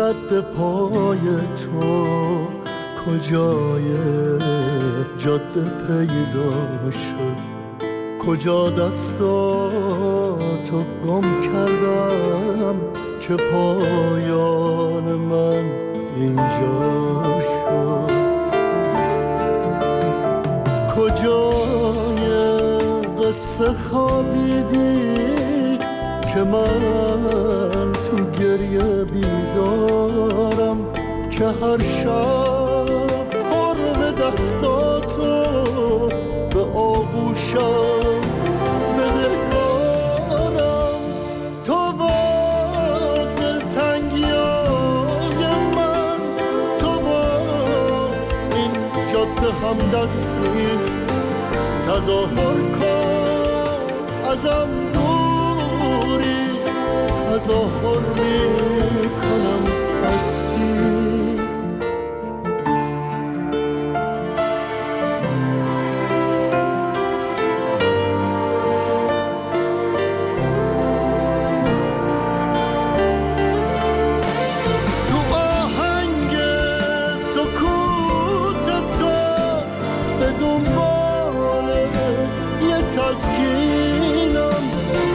رد پای تو کجای جاده پیدا شد، کجا دستاتو گم کردم که پایان من اینجا شد. کجای قصه خوابیدی که من تو گریه بیدارم، که هر شب حرم دستاتو به آغوشم بدهکارم. تو با دلتنگیای من، تو با این جاده همدستی تظاهر کن ازم دوری، تظاهر میکنم هستی. تسکینم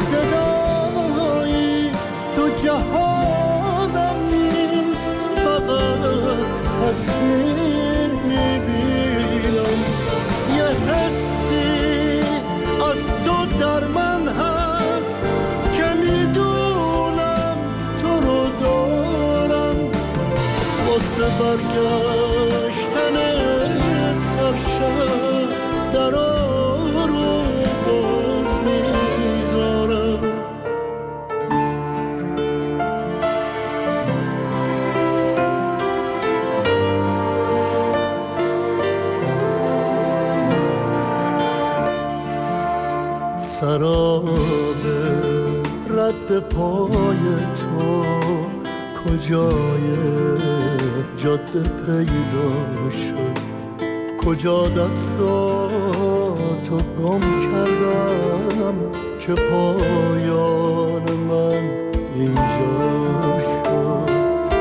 صدایی تو جهانم نیست، فقط تصویر میبینم. یه حسی از تو در من هست که میدونم تو رو دارم، واسه برگشتنت هر شب درا سراب رد پای تو کجای جاده پیدا شد، کجا دستاتو گم کردم که پایان من اینجا شد.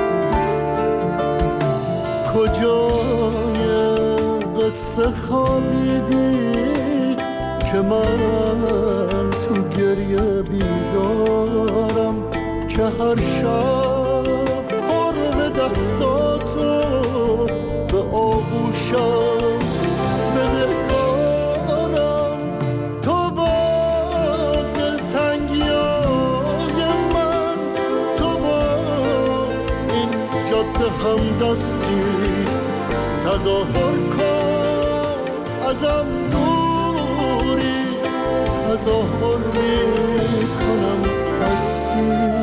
کجای قصه خوابیدی که من تو گریه بیدارم، که هر شب حرم دستاتو به آغوشم بدهکارم. تو با دلتنگیای من، تو با این جاده همدستی تظاهر کن ازم دوری، تظاهر میکنم هستی.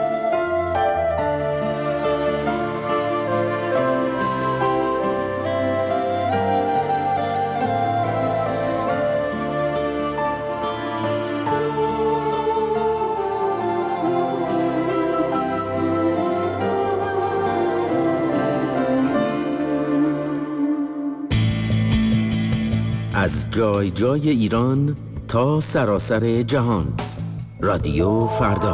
از جای جای ایران تا سراسر جهان، رادیو فردا.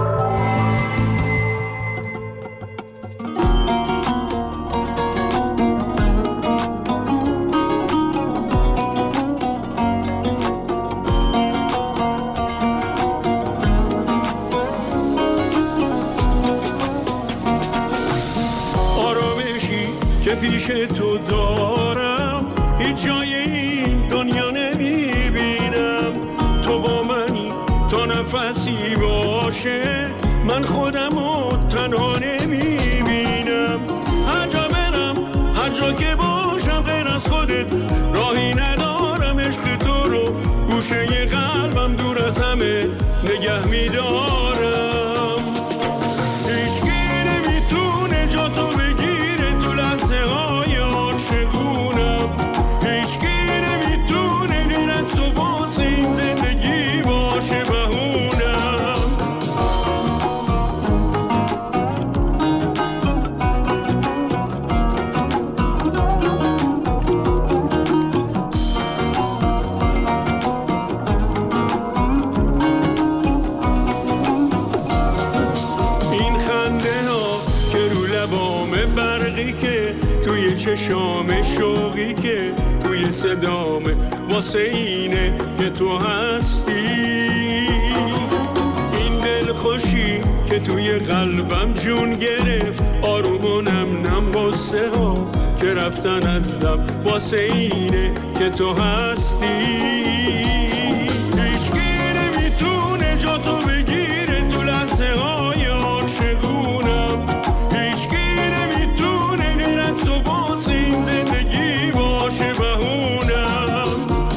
آرامشی که پیش تو دارم هیچ جای این دنیا نمیبینم. تو با منی تا نفسی باشه، من خودمو تنها نمیبینم. هر جا برم، هر جا که باشم غیر از خودت راهی ندارم. عشق تو رو گوشه قلبم دور از همه نگه میدارم. هیچکی نمیتونه جا تو بگیره تو لحظه های عاشقونم. هیچکی نمیتونه غیر از تو واسه این زندگی باشه بهونم. برقی که توی چشام، شوقی که توی صدامه، واسه اینه که تو هستی. این دل خوشی که توی قلبم جون گرفت، آروم و نم نم قصه ها که رفتن از دم، واسه اینه که تو هستی. هیچکی نمیتونه جا تو بگیره تو لحظه های عاشقونم، هیچکی نمیتونه غیر از تو واسه این زندگی باشه بهونم.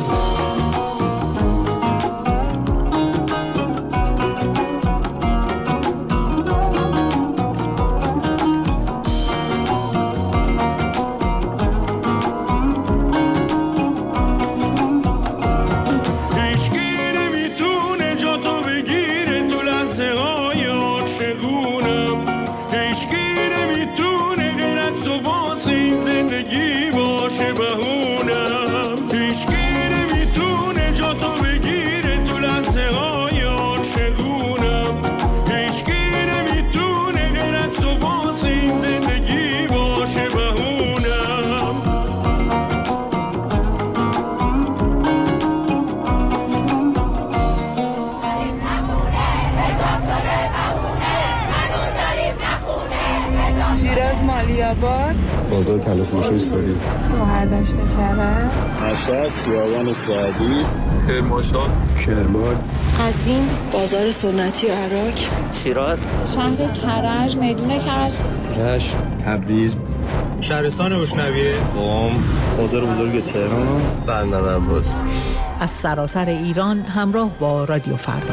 بازار تلفروشی ساری، مهردشت کرد، مشهد، خیابان سعدی، کرمانشاه، کرمان، قزوین، بازار سنتی عراق، شیراز، شهر کرج، میدون کرج، رشت، تبریز، شهرستان بوشنویه، قم، بازار بزرگ تهران، بندر عباس. از سراسر ایران همراه با رادیو فردا.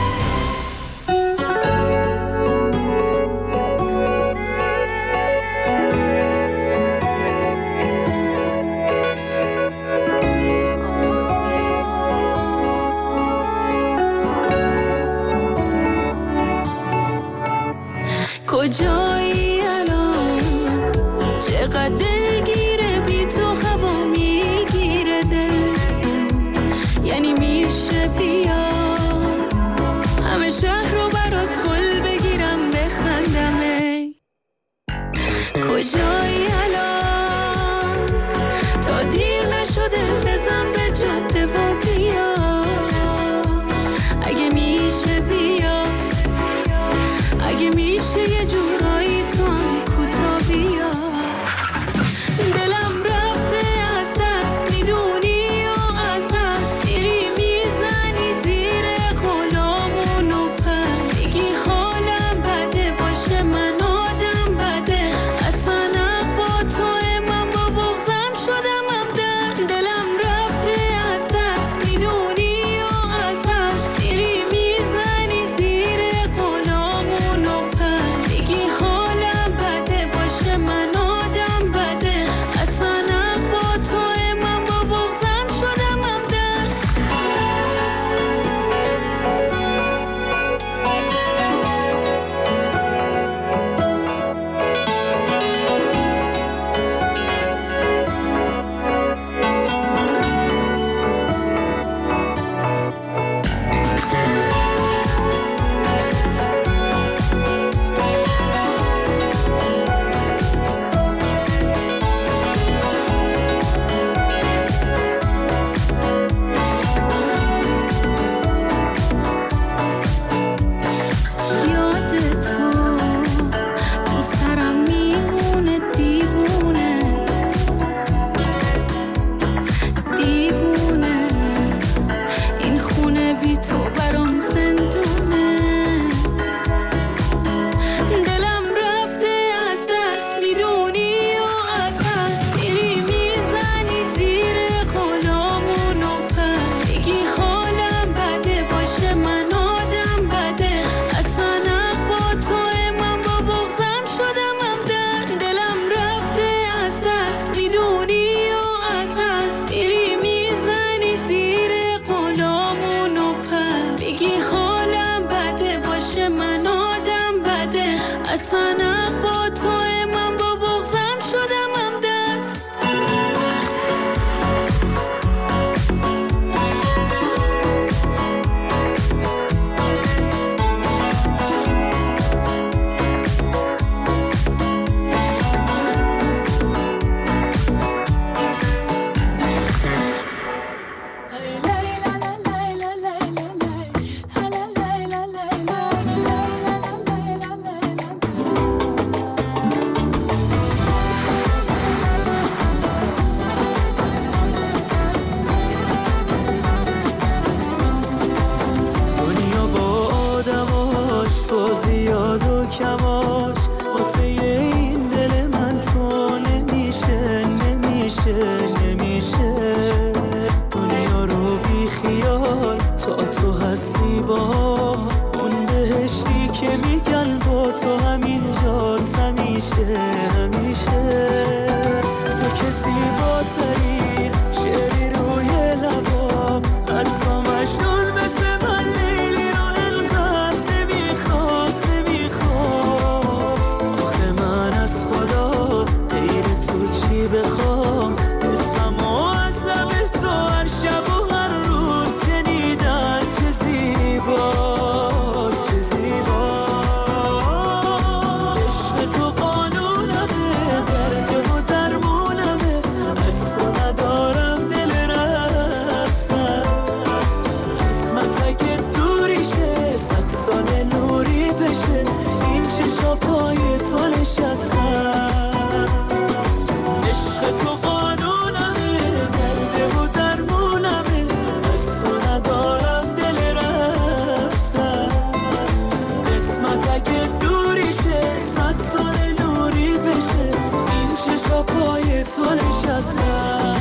کجایی الان چقدر دلگیره بی تو هوا میگیره دل، یعنی میشه بیا همه شهر رو برات گل بگیرم بخندمه. کجایی الان تا دیر نشده بزن به جاده و بیا، اگه میشه بیا، اگه میشه یه جورایی تو همیشه همیشه تو کسی زیباتری شعری روی لبام حتی مجنون مثل من لیلی رو انقدر نمیخواست آخه من از خدا غیر تو چی بخوام اسممو از لب تو هر شب و هر روز شنیدن چه زیباست چه زیباست عشق تو قانونمه درد و درمونمه از تو ندارم دل رفتن قسمت اگه دوری شه 100 سال نوری بشه این چشا پای تو نشستن عشق تو قانونمه درد و درمونمه از تو ندارم دل رفتن قسمت اگه دوری شه 100 سال نوری بشه این چشا پای تو نشستن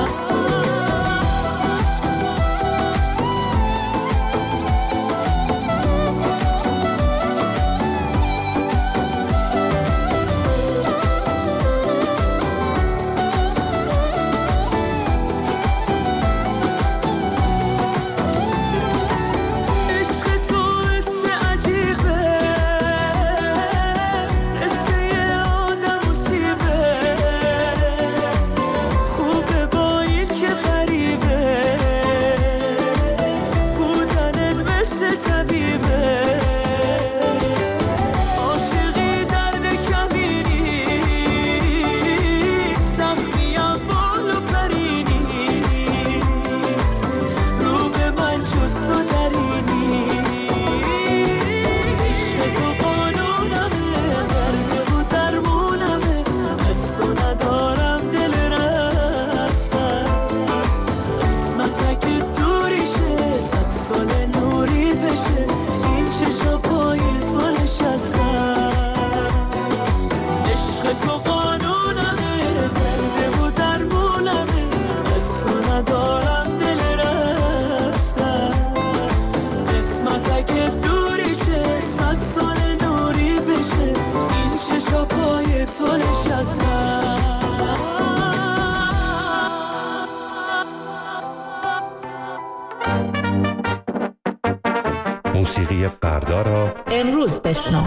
موسیقی فردا را امروز بشنو.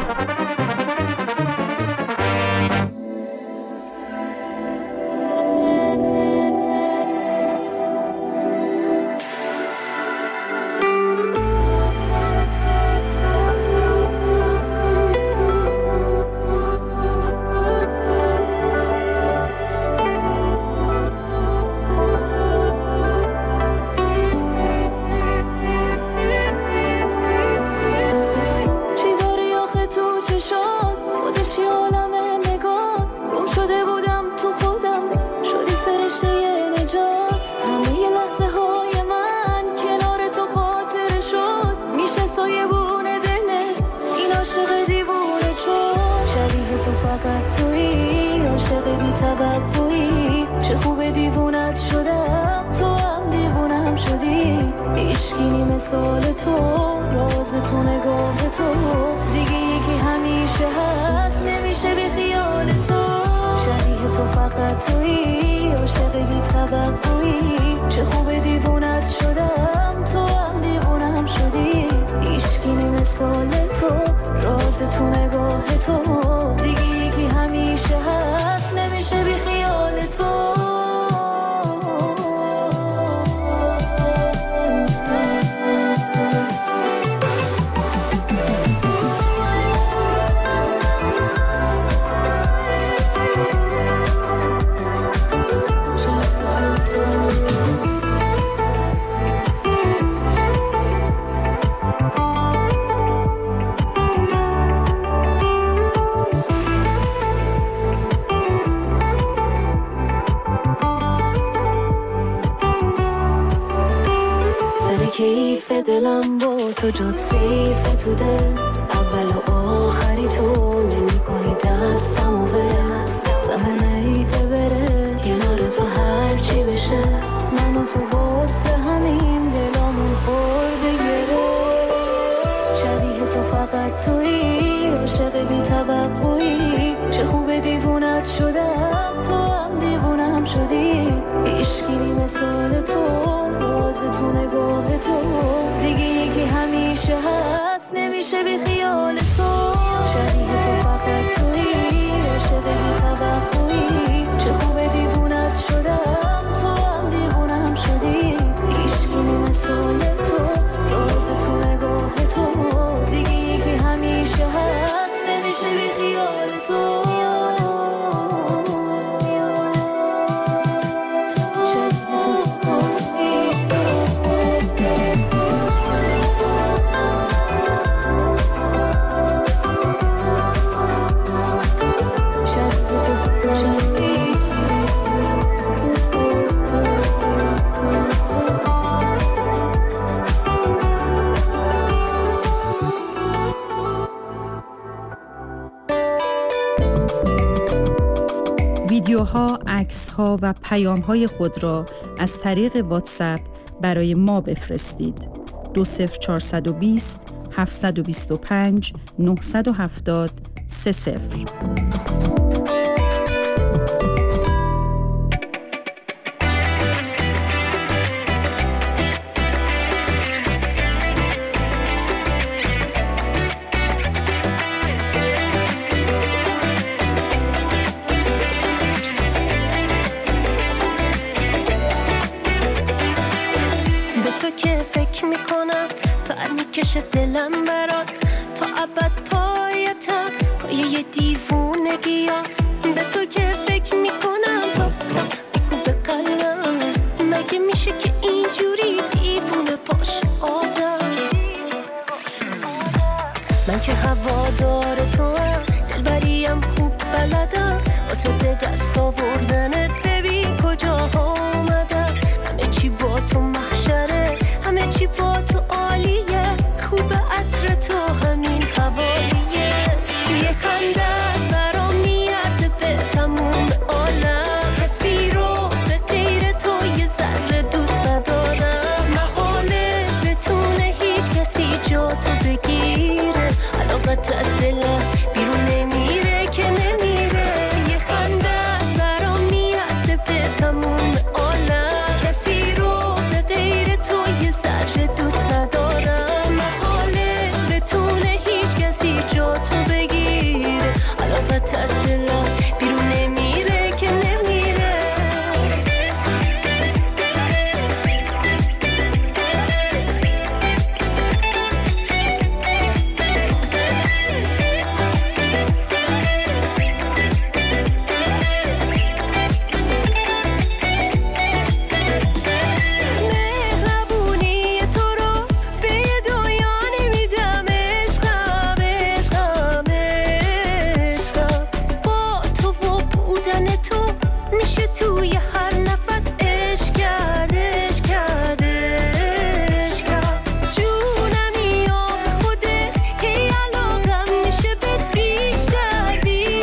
چه خوب دیوونت شدم تو هم دیوونم شدی عشقینی مثال تو راز تو نگاه تو دیگه یکی همیشه هست نمیشه بی خیال تو شبیه تو فقط تویی عاشق بی توقعی چه خوب دیوونت شدم تو هم دیوونم شدی عشقینی مثال تو راز تو نگاه تو دیگه یکی همیشه هست نمیشه بی خیال تو کیف دلم با تو جد سیف تو دل اول و آخری تو نمی کنی دستم و ول زمه نیفه بره کنار تو هرچی بشه من و تو واسه همین دلامون خورده گره شبیه تو فقط تویی عاشق بی توقعی چه خوب دیوونت شدم تو هم دیوونم شدی عشقی مثال تو راز تو نگاه تو دیگه یکی همیشه هست نمیشه بی خیال تو شبیه تو فقط تویی عشق بی توقعی چه خوبه دیوونت شدم تو هم دیوونم شدی عشقی مثال تو راز تو نگاه تو دیگه یکی همیشه هست نمیشه بی خیال تو ویدیوها، عکس‌ها و پیام‌های خود را از طریق واتساپ برای ما بفرستید. 20420 725 970 30. میکشه دلم برات تا ابد پایتم پایه دیوونگیات به تو که فکر میکنم تا بگو به قلبم مگه میشه که اینجوری دیوونه باشه آدم من که هوادار تو هم دلبریم خوب بلدم واسه به دست آوردنت ببین کجاها اومدم همه چی با تو محشره همه چی با تو عالیه خوب عطر تو همین حوالیه یه خنده برام میارزه به تموم عالم کسی رو به غیر تو یه ذره دوست ندارم محاله بتونه هیچ کسی جا تو بگیره علاقت از دلم بیرون نمیره که نمیره یه خنده برام میارزه به تموم عالم کسی رو به غیر تو یه ذره دوست ندارم جا تو بگیره علاقت از دلم بیرون نمیره که نمیره مهربونی تو رو به دنیا نمیدم میشه توی هر نفس عشق کردش جونمی آب خوده هی علاقم میشه به بیشتر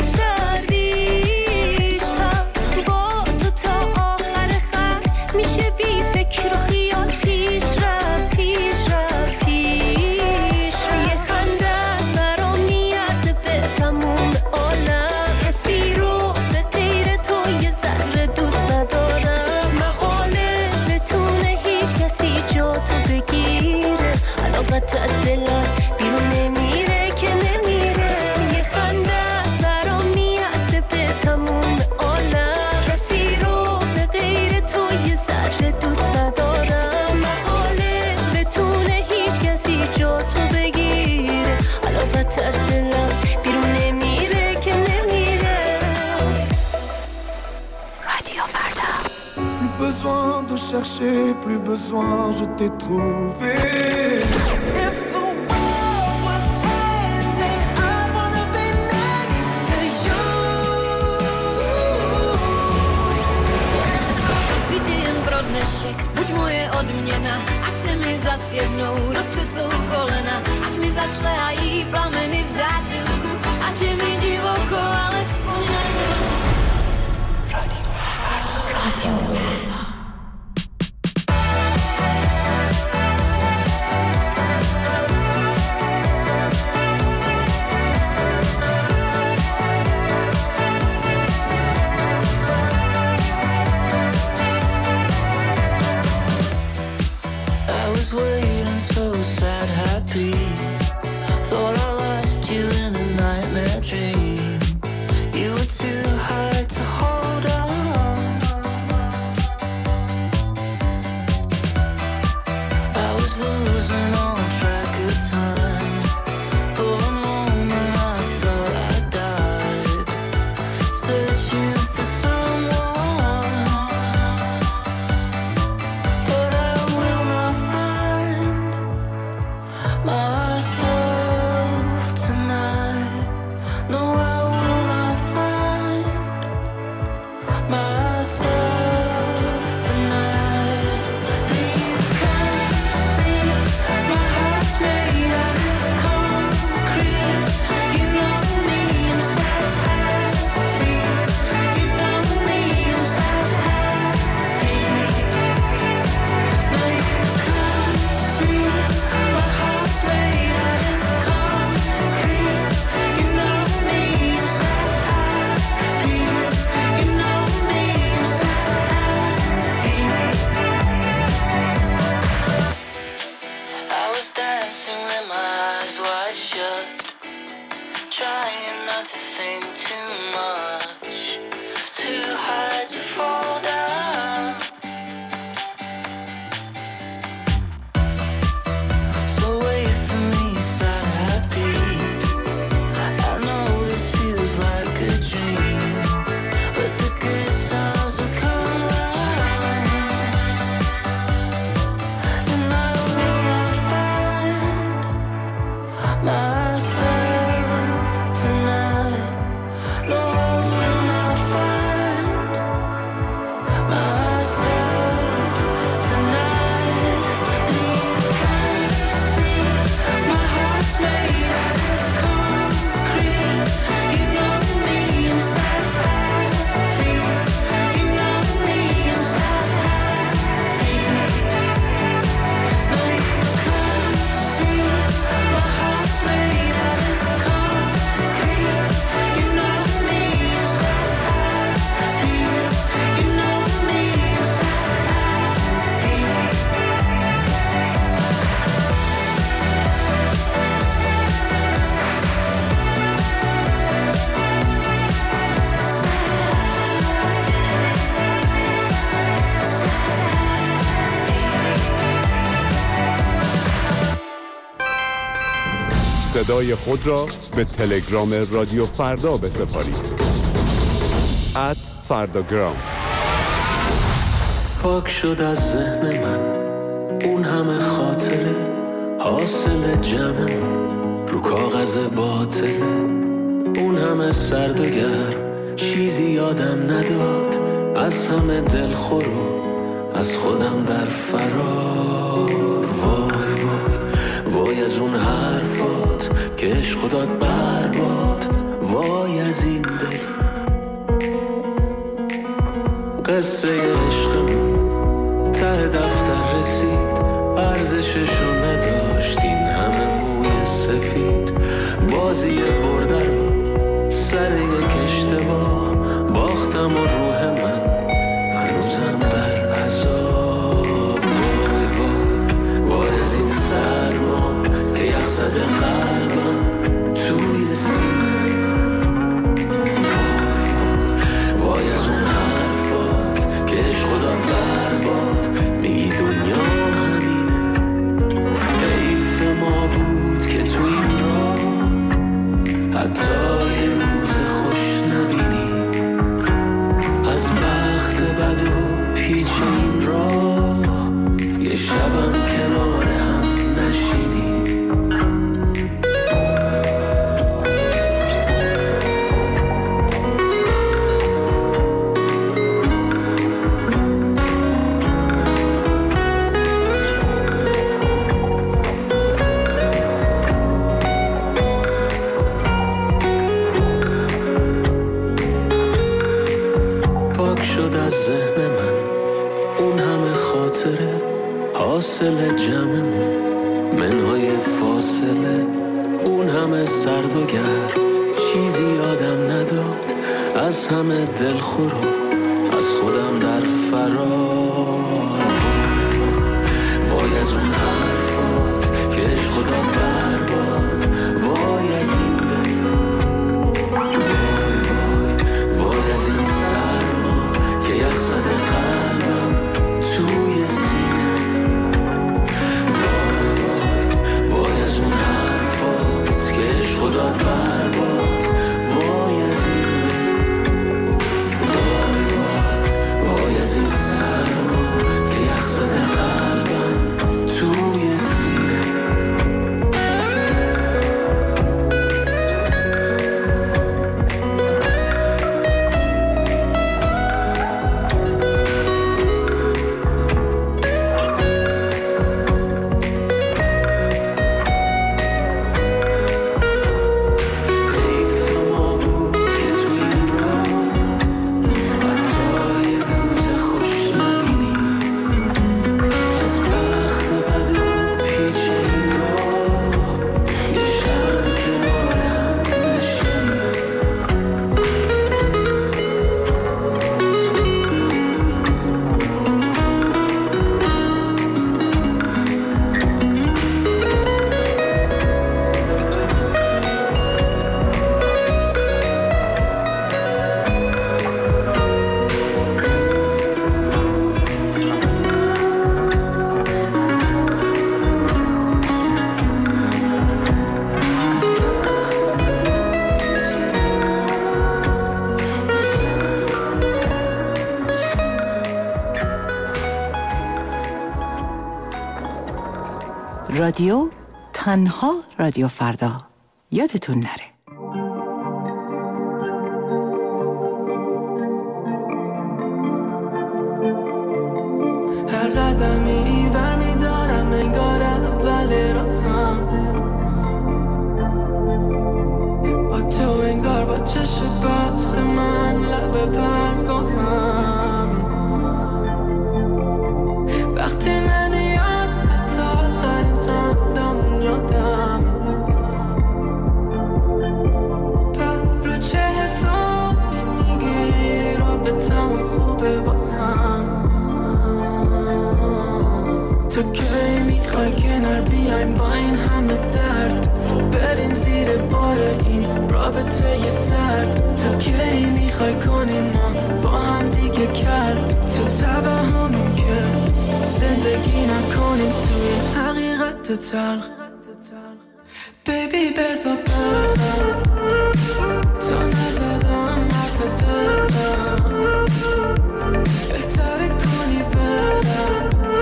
با تو تا آخر خط میشه بی فکر و خیال پیش رفت یه خنده برام میارزه به تموم عالم کسی رو به غیر تو یه ذره دوست ندارم محاله بتونه هیچ کسی جا تو بگیره علاقت از دلم بیرون نمیره که نمیره یه خنده برام میارزه به تموم عالم کسی رو به غیر تو یه ذره دوست ندارم محاله بتونه هیچ کسی جا تو بگیره علاقت از دلم بیرون نمیره که نمیره رادیو فردا Plus besoin de chercher, plus besoin, je t'ai trouvé. If the world was ending, I wanna be next to you. Chcíte jen pro dnešek, buď moje odměna, ať se mi zas jednou roztřesou kolena, ať mi zašlehají plameny v zátylku, ať je mi divoko, alespoň na chvilku. Radio Farda. صدای خود را به تلگرام رادیو فردا بسپارید. @فرداگرام. پاک شد از ذهن من اون همه خاطره، حاصل جمعمون رو کاغذ باطله. اون همه سرد و گرم چیزی یادم نداد، از همه دلخور و از خودم در فرار. وای وای وای از اون حرفات که عشق داد برباد. وای از این دل قصه عشقمون ته دفتر رسید، ارزششو نداشت این همه موی سفید. بازی برده رو سر یک اشتباه باختم و روح من هنوزم در عذاب. وای وای وای از این سرما که یخ زده قلبم توی سینه. وای وای وای از اون حرفات که عشق داد برباد. میگی دنیا همینه، حیف ما بود که تو این راه حتی یه روز خوش نبینی. از بخت بد و پیچ این راه یه شبم کنار هم نشینی. حاصل جمعمون منهای فاصله. اون همه سرد و گرم چیزی یادم نداد، از همه دلخور و از خودم در فرار. وای از اون حرفات که عشق داد برباد. وای از این دل، وای وای وای از این سرما که یخ زده قلبم توی سینه. وای وای وای از اون حرفات که عشق داد برباد. وای از این دل، وای وای وای از این سرما که یخ زده قلبم توی سینه. رادیو تنها رادیو فردا، یادتون نره. هر قدمی برمیدارم انگار اول راهم، با تو انگار با چشم بست من لب پرتگاهم. وقتی نمیاد حتی آخرین خندمون یادم، رو چه حسابی میگی رابطمون خوبه با هم. تو کی میخوای کنار بیایم با این همه درد، بریم زیر بار این رابطه ی سرد. تو کی میخوای کنیم ما با هم دیگه کرد، تو توهمیم که زندگی نکنیم توی حقیقت تلخ. Baby بزا برم تا نزدم حرف دلم بهتره کنی برم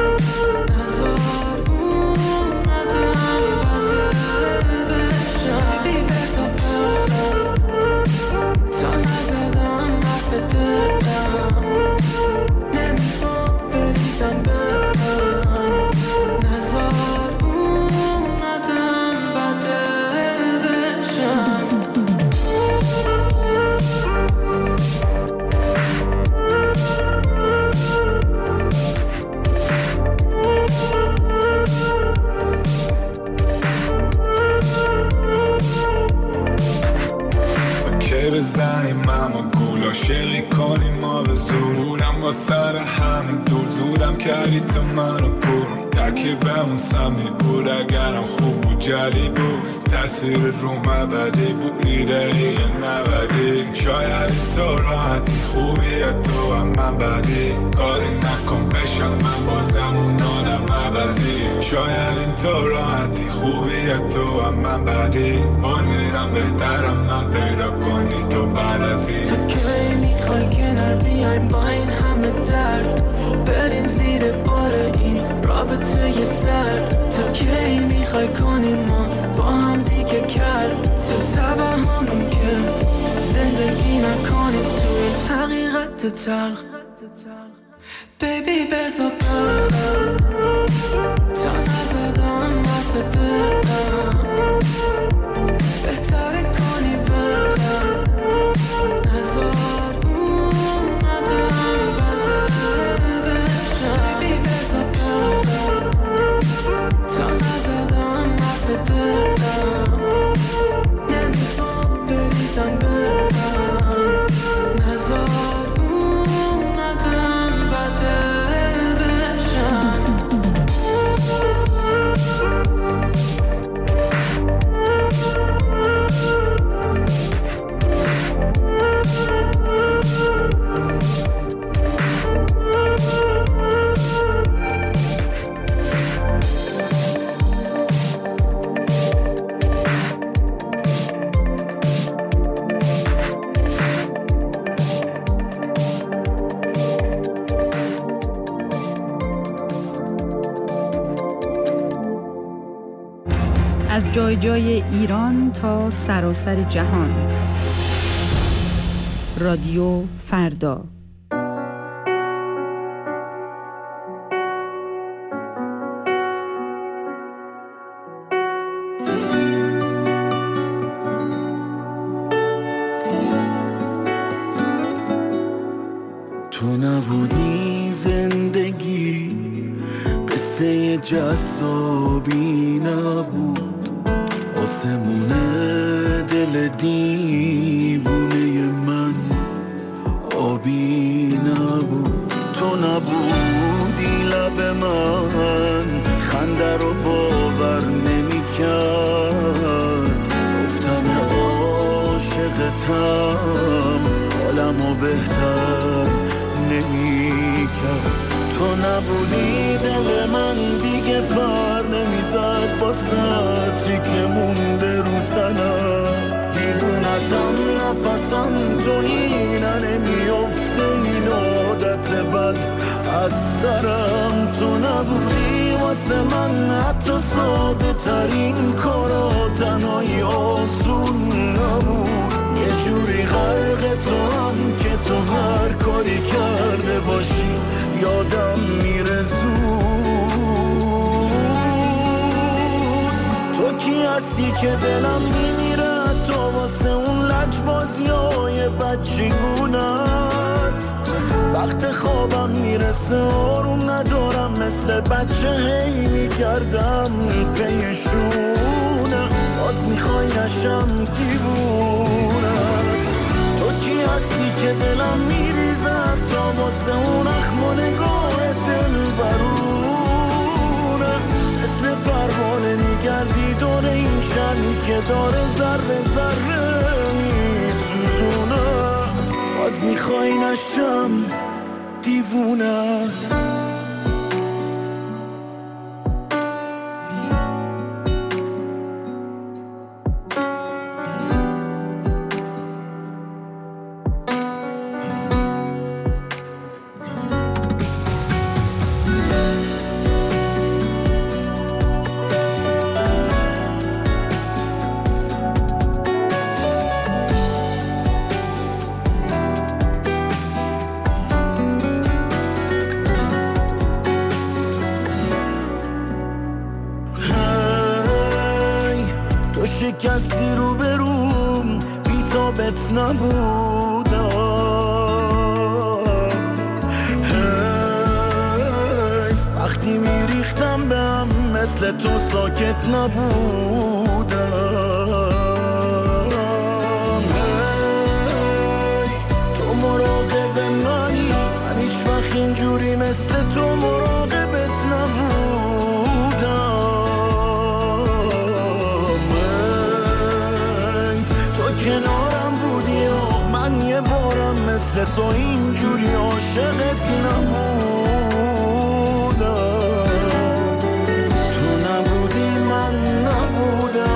نزار اومدم بده بشم Baby بزا برم تا نزدم حرف دلم نمیخوام بریزم برم نزار اومدم بده بشم بزنیم اما گول عاشقی کنیم ما به زورم با سر همین دور زودم کردی تو منو کور تکی بمون سمی بود اگرم خوب بود جلی بود تاثیر روم ابدی بود ایده نبدی شاید تو راحتی خوبیه تو هم من بدی کاری نکن بشم من بازم اون آدم عوضی شاید این تو راحتی خوبیه تو هم من بدی اون میرم بهترم من پیدا کنی تو بعد از این تو کی میخوای کنار بیایم با این همه درد بریم زیر بار این رابطه ی سرد تو کی میخوای کنیم ما با هم دیگه کرد تو تبه همون که زندگی نکنیم تو این حقیقت تلخ Baby بزا برم تا نزدم حرف دلم بهتره کنی برم نزار اومدم بده بشم Baby بزا برم تا نزدم حرف دلم نمیخوام بریزم برم نزار اومدم بده بشم از جای جای ایران تا سراسر جهان. رادیو فردا. تو نبودی زندگی قصه جذابی نبود آسمونه دل دیوونه من آبی نبود تو نبودی لب من خنده رو باور نمی کرد گفتن عاشقتم حالمو بهتر نمی کرد تو نبودی دل من دیگه پر نمیزد با سطری که مونده رو تنم دیوونتم نفسم جایینه نمیافته این عادت بد از سرم تو نبودی واسه من حتی ساده ترین کارا تنهایی آسون نبود یه جوری غرق تو هم که تو هر کاری کرده باشی یادم میره زود تو کی هستی که دلم میمیره تو واسه اون لجبازیای بچگونت وقت خوابم میرسه آروم ندارم مثل بچه هی میگردم پیشونه باز میخوای نشم دیوونت تو کی هستی که دلم میریزد تا واسه اون اخم و نگاه دل برونه مثل پروانه میگردی دور این شمی که داره ذره ذره میسوزونه باز میخوای نشم دیوونت مراقبت نبودم. وقتی میریختم به هم مثل تو ساکت نبودم. تو مراقب منی، من هیچ وقت اینجوری مثل تو مراقبت نبودم. تو کنارم بودی و من یه بارم مثل تو اینجوری عاشقت نبودم. تو نبودی من نبودم.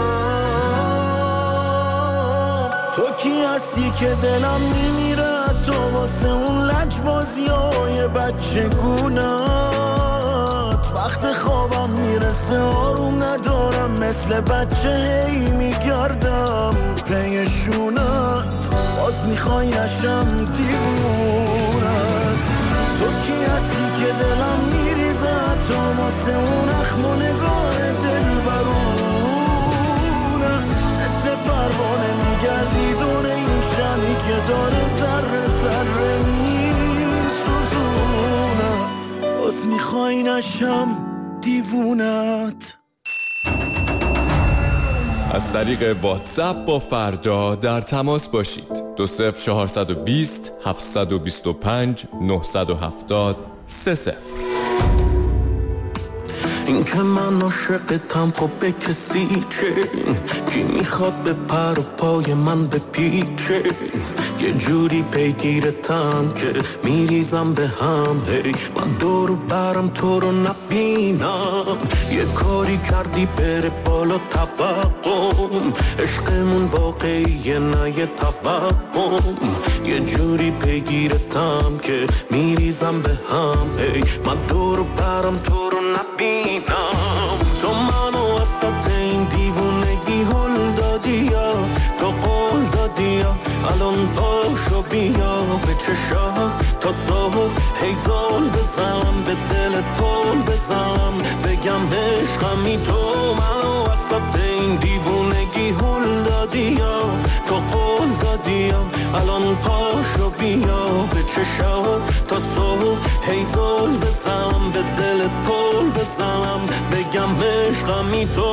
تو کی هستی که دلم میمیره تو واسه اون لجبازیای بچگونت. وقت خوابم میرسه آروم ندارم مثل بچه هی میگردم پیشونت. باز میخوای نشم دیوونت. تو کی هستی که دلم میریزه تو واسه اون اخم و نگاه دل برونه. مثل پروانه میگردی دور این شمی که داره ذره ذره میسوزونه. باز میخوای نشم دیوونت. از طریق واتساپ با فردا در تماس باشید. 20420 725 970 30. این که من عاشقتم خب به کسی چه؟ کی میخواد به پر و پای من بپیچه؟ یه جوری پیگیرتم که میریزم به هم. هی من دور برم تو رو نبینم. یه کاری کردی بره بالا توقم. عشقمون واقعیه نه یه توقم. یه جوری پیگیرتم که میریزم به هم. هی من دور برم تو رو نبینم. تو منو وسط این دیوونگی هل دادی یا تو قول دادی یا الان پاشو بیا به چشات تا صبح هی زول بزنم به دل پول بزنم بگم عشقمی. تو منو وسط این دیوونگی هل دادی یا تو قول دادی یا الان پاشو بیا به چشات تا صبح هی زول بزنم به دل پول بزنم بگم عشقمی. تو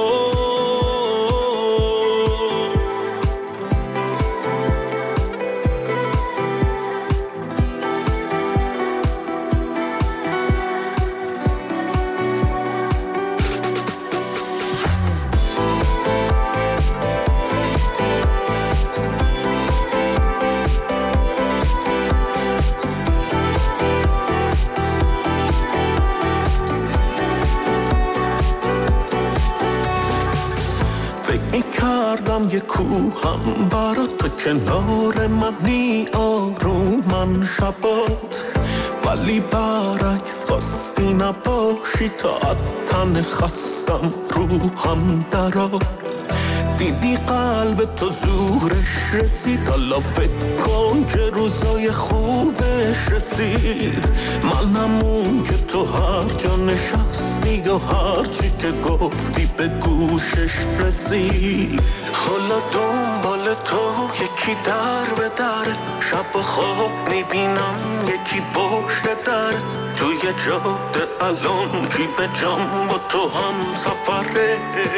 کردم یه کوهم برا تو کنار منی آرومن شبات. ولی برعکس خواستی نباشی تا تن خستم روحم درات. دیدی قلب تو زورش رسید حالا فکر کن که روزای خوبش رسید. منم اون که تو هر جا نشستی و هر چی که گفتی به گوشش رسید. حالا دنبال تو یکی در به در شب و خواب میبینم یکی پشت در. توی جاده الان کی به جام با تو هم سفره.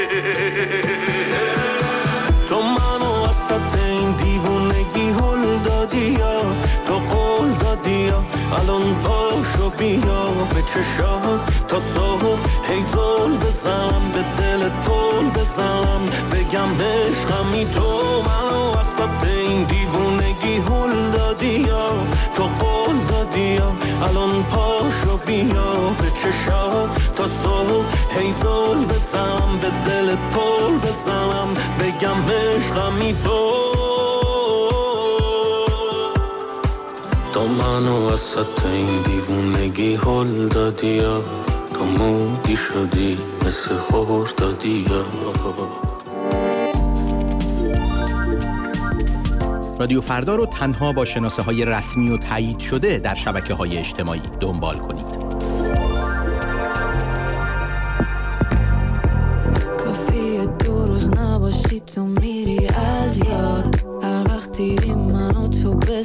تو منو وسط این دیوونگی هل دادی یا تو قول دادی یا الان پاشو بیا به چشات تا صبح هی زول بزنم به دل پول بزنم بگم عشقمی. تو منو وسط این دیوونگی هل دادی یا تو قول دادی یا الان پاشو بیا به چشات تا صبح هی زول بزنم به دل پول بزنم بگم عشقمی. تو منو وسط این دیوونگی هل دادی یا تو مودی شدی مثل خور دادی یا. رادیو فردا رو تنها با شناسه های رسمی و تایید شده در شبکه های اجتماعی دنبال کنید. کافیه 2 روز نباشی تو میری از یاد. هر وقت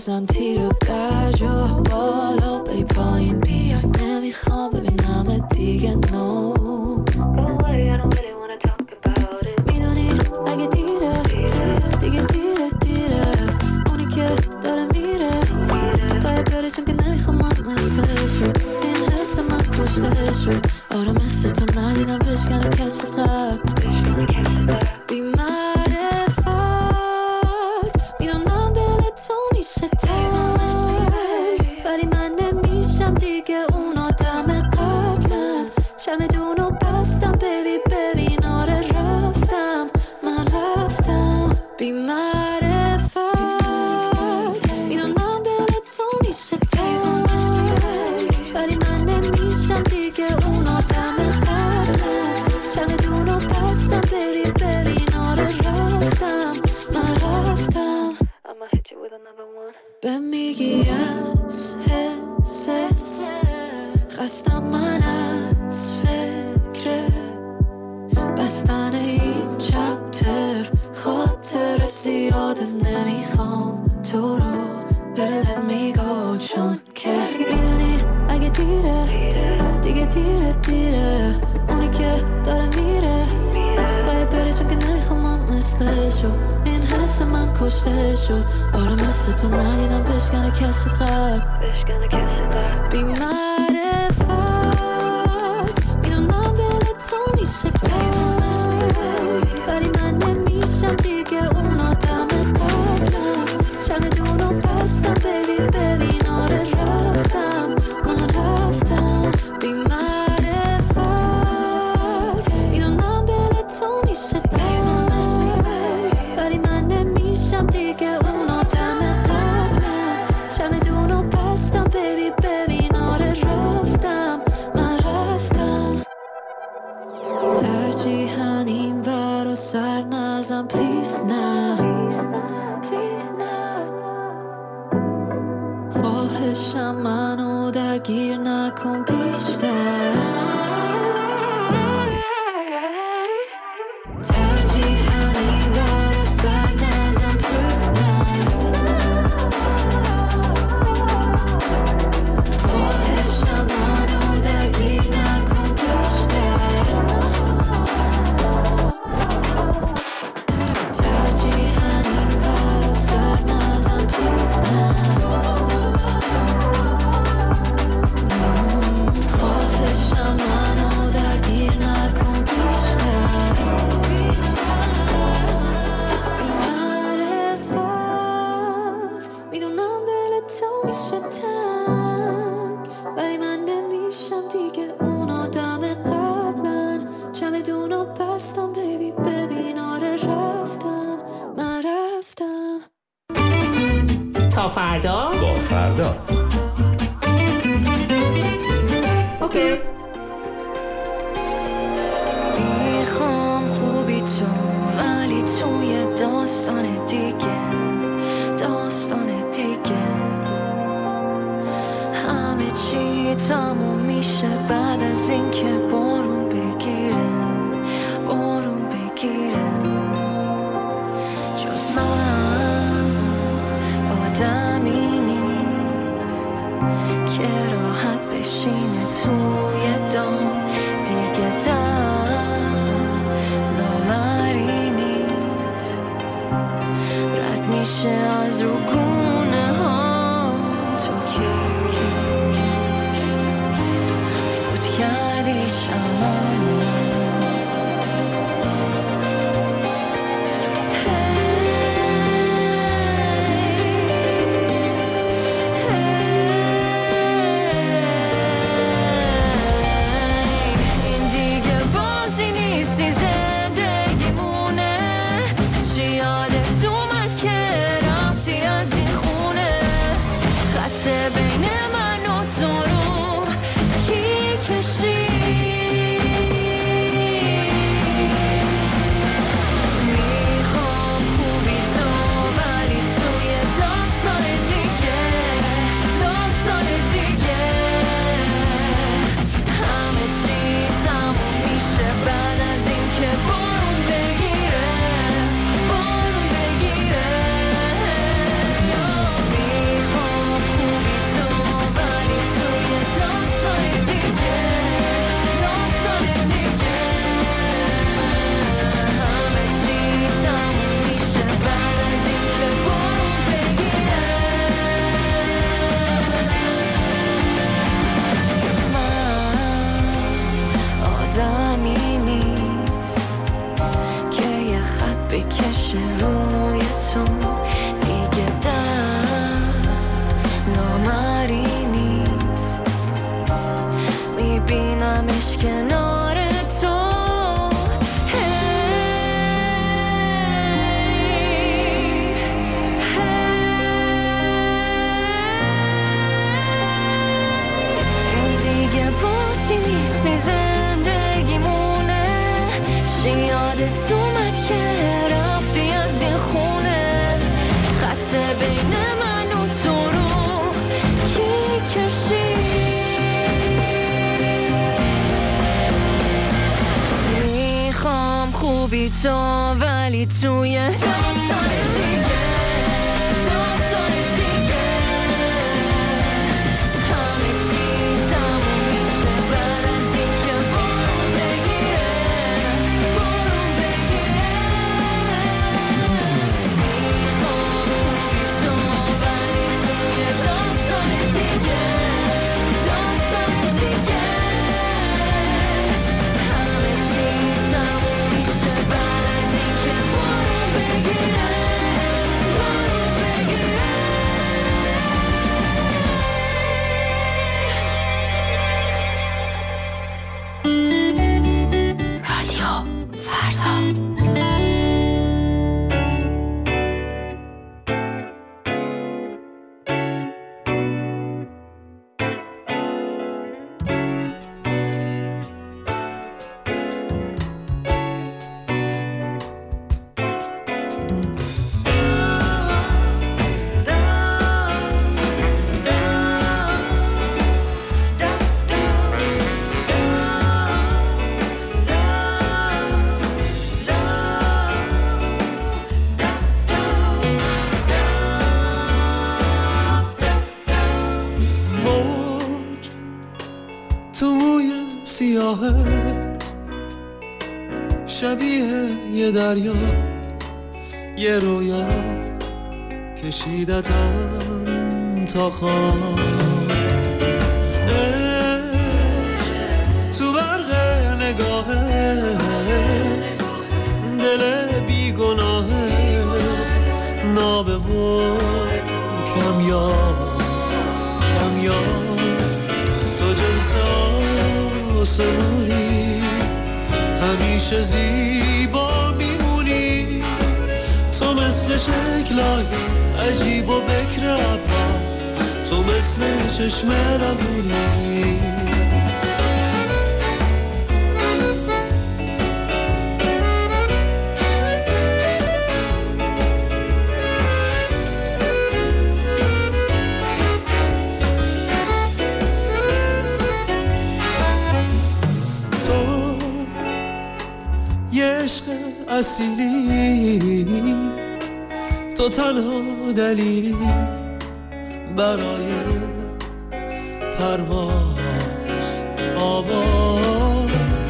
بزن تیر در جا بالا بری پایین بیای نمیخوام ببینم دیگه نو میدونی اگه دیره دیگه دیره اونی که داره میره باید بره چون که نمیخوام من مثلشو این حس من کشته شد آره مثل تو ندیدم بشکنه کسی قبل بی معرفت میدونم دل تو میشه تنگ ولی من نمیشم دیگه اون آدم قبلن چمدونو بستم بیبی ببین آره رفتم من رفتم بی معرفت میدونم دل تو میشه تنگ ولی من نمیشم دیگه اون آدم قبلن چمدونو بستم بیبی ببین آره رفتم من رفتم به میگی از حس خستم من از فکر بستن این چپتر خاطر زیاده نمیخوام تو رو بره let me go چون که میدونی اگه دیره دیگه دیره اونی که داره میره باید بره چون که نمیخوام من مثلشو این حس من کشته شد آره مثل تو ندیدم بشکنه کسی قبل بی معرفت میدونم دل تو میشه تنگ ولی من نمیشم دیگه اون آدم قبلم چمدونو بستم بیبی ببین آره رفتم من رفتم بی معرفت میدونم دل تو میشه تنگ ولی من نمیشم دیگه اون آدم قبلم چمدونو بستم بیبی ببین آره رفتم من رفتم ترجیحاً این ور و سر نزم پلیز نه خواهشم منو درگیر نکن بیشتر ترجیحاً این ور و سر نزم پلیز نه خواهشم منو درگیر نکن بیشتر ترجیحاً این ور و سر نزم پلیز نه خواهشم منو درگیر نکن بیشتر بی معرفت میدونم دل تو میشه تنگ ولی من نمیشم دیگه اون آدم قبلن چمدونو بستم بیبی ببین آره رفتم من رفتم تا فردا با فردا اوکی میخوام خوبی تو ولی توی داستان دیگه همه چی تموم میشه بعد از اینکه بارون بگیره جز من آدمی نیست که راحت بشینه توی دام دیگه در نامری نیست رد میشه از رو گونه ها تو کی فوت کردی شمامو این دیگه بازی نیستی زندگیمونه چی یادت اومد که رفتی از این خونه خط بین من و تو رو کی کشی میخوام خوبی تو ولی توی داستان دیگه همه چی تموم میشه بعد از اینکه بارون بگیره میخوام یادت اومد که رفتی از این خونه، خط بین من و تو رو کی کشید؟ میخوام خوبی تو ولی توی داستان دیگه، داستان دیگه همه چی تموم میشه بعد از این که بارون بگیره، بارون بگیره. میخوام خوبی تو ولی توی داستان دیگه، داستان دیگه همه چی تموم میشه بعد از این که بارون بگیره، بارون بگیره. رادیو فردا. موج تو موی سیاهت شبیه یه دریا، یه رویا کشیدتم تا خواب. تو برق نگاهت دل بیگناهت نابه و کمیاب، کمیاب تو جنس آسمونی همیشه زیبا میمونی، تو مثل شکلای عجیب و بکر ابرا، تو مثل چشم روونی. تو یه عشق اصیلی، تو تنها دلیلی برای پرواز، آواز.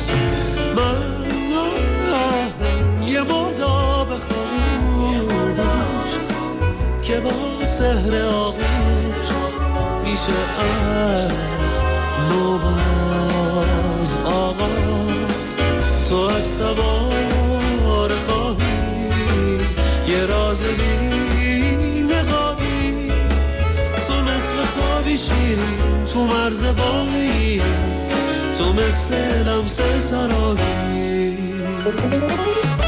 من یه مرداب خاموش که با سحر آغوش میشه از نوباز آغاز. تو از سوار خواهی یه راز بی نقابی، تو مثل خوابی شیرین تو مرز واقعی، تو مثل لمس سرابی.